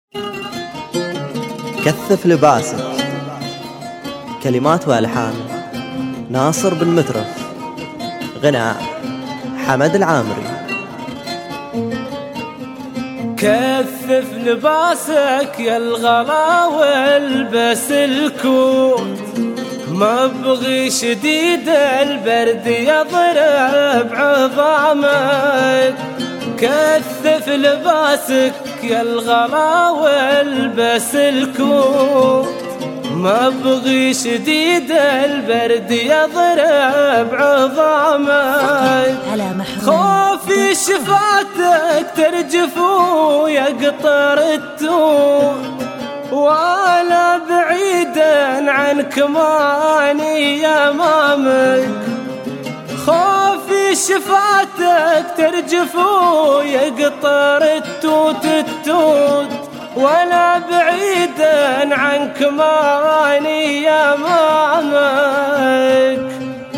كثف لباسك. كلمات والحان ناصر بن مترف. غناء حمد العامري. كثف لباسك يا الغلا والبس الكوت، ما ابغي شديد البرد يضرب عظامك. كثف لباسك يا الغلا والبس الكوت، ما ابغي شديد البرد يضرب عظامك. خوفي شفاتك ترجف ويقطر التوت، وانا بعيدا عنك ماني امامك. خوفي شفاتك ترجف ويقطر التوت، وانا بعيدا عنك ماني امامك.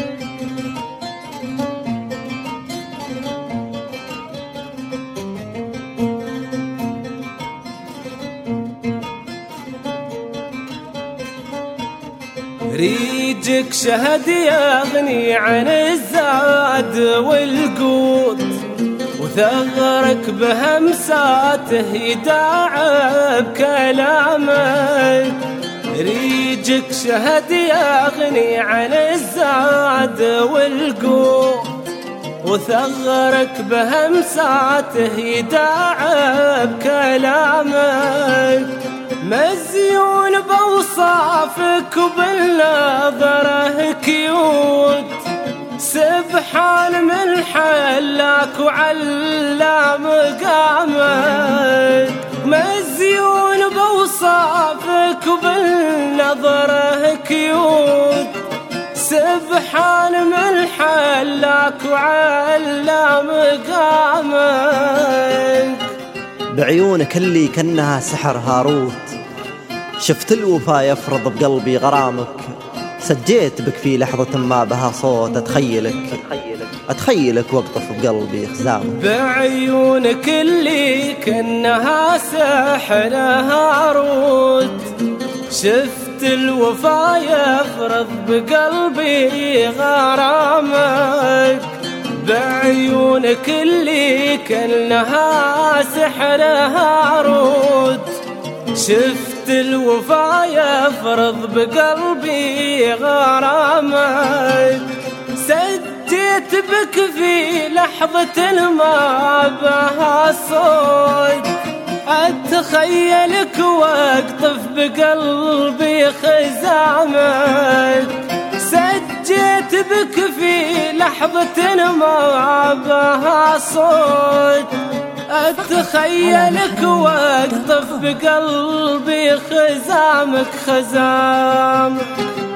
ريجك شهد يغني عن الزاد والقوت، وثغرك بهمساته يداعب كلامك. ريجك شهد يغني عن الزاد والقوت، وثغرك بهمساته يداعب كلامك. مزيون بوصافك وبالنظره كيوت، سبحان من حلاك وعلى مقامك. مزيون بوصافك وبالنظره كيوت، سبحان من حلاك وعلى مقامك. بعيونك اللي كأنها سحر هاروت، شفت الوفا يفرض بقلبي غرامك. سجيت بك في لحظة ما بها صوت، أتخيلك واقطف بقلبي خزامك. بعيونك اللي كأنها سحر هاروت، شفت الوفا يفرض بقلبي غرامك. بعيونك اللي كأنها سحر هاروت، شفت الوفا يفرض بقلبي غرامك. سجيت بك في لحظة ما بها صوت، أتخيلك واقطف بقلبي خزامك. سجيت بك في لحظة ما بها صوت، أتخيلك واقطف بقلبي خزامك.